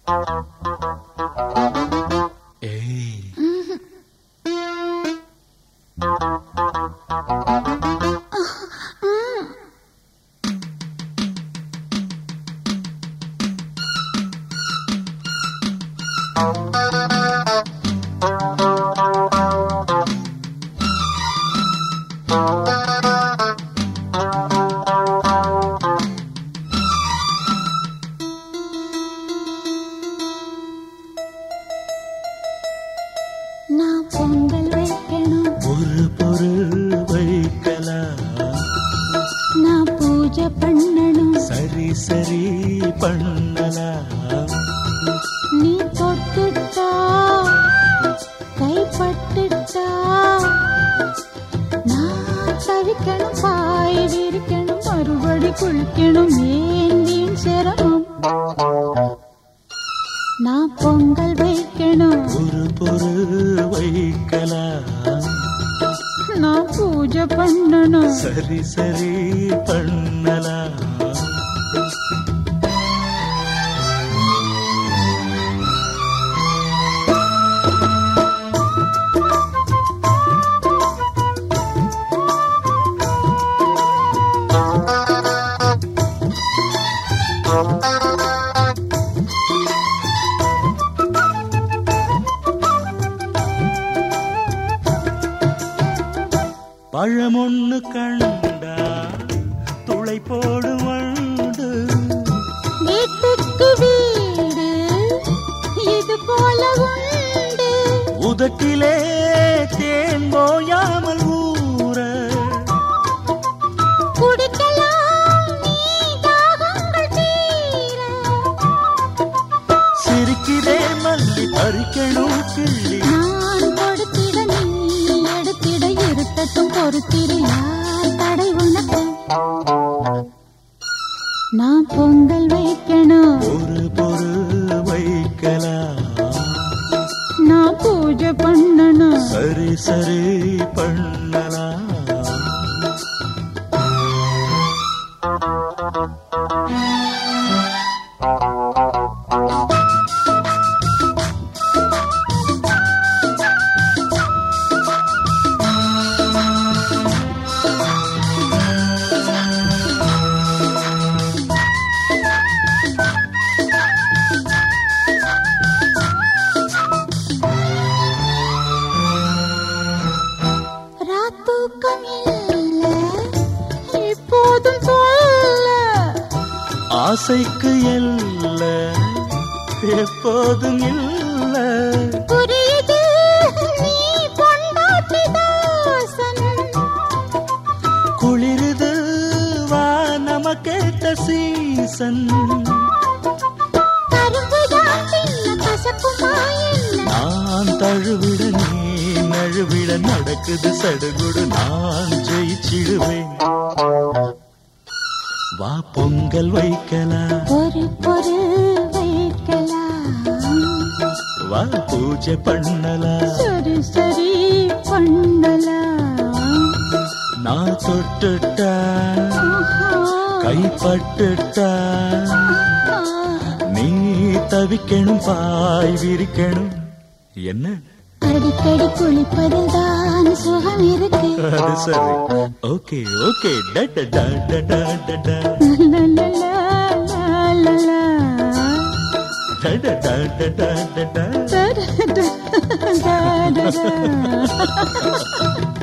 ஏய் நான் பொங்கல் வைக்கணும், ஒரு பொருள் வைக்கலாம், நான் பூஜை பண்ணணும், சரி சரி பண்ணலாம். நீ தொட்டுட்டா கைப்பட்டுட்டா நான் தவிக்கணும், பாய் விரிக்கணும், மறுபடி குளிக்கணும், ஏன் வீண் சிரமம். நான் பொங்கல் வைக்கணும், ஒரு பொருள் வைக்கலாம், நான் பூஜை பண்ணணும், சரி சரி பண்ணலாம். பழமொன்னு கண்டா துளை போடும் வண்டு, வீட்டுக்கு வீடு இது போல உண்டு, உதட்டிலே தேன் போயாமல் ஊற, குடிக்கலாம் நீ தாகங்கள் தீர, சிரிக்கிறே மல்லி பறிக்கணும் கிள்ளி, நான் கொடுத்திட நீ எடுத்திட இருட்டத்தும் பொறுத்திரு, யார் தடை உனக்கு. நான் பொங்கல் வைக்கணும், ஒரு பொருள் வைக்கலாம், நான் பூஜை பண்ணணும், சரி சரி பண்ணலாம். ராத்தூக்கம் இல்லை இப்போதும் சொல்ல, ஆசைக்கு எல்ல எப்போதும் இல்ல, புரியுது நீ பொண்டாட்டி தாசன், குளிருது வா நமக்கேத்த சீசன், கரும்புதான் தின்ன கசக்குமா என்ன, நான் தழுவிட நீ நழுவிட நடக்குது சடுகுடு, நான் ஜெயிச்சிடுவேன். வா பொங்கல் வைக்கலாம், ஒரு பொருள் வைக்கலாம், வா பூஜை பண்ணலாம், சரி சரி பண்ணலாம். நான் தொட்டுட்டா ஆஹா, கைப்பட்டுட்டா ஆஹா. நீ தவிக்கணும், பாய் விரிக்கணும். என்ன அடிக்கடி குளிப்பதில் தான் சுகம் இருக்கு, அது சரி. ஓகே ஓகே டட டட டட லலலலலலலா. டட டட டட Da da da da da da.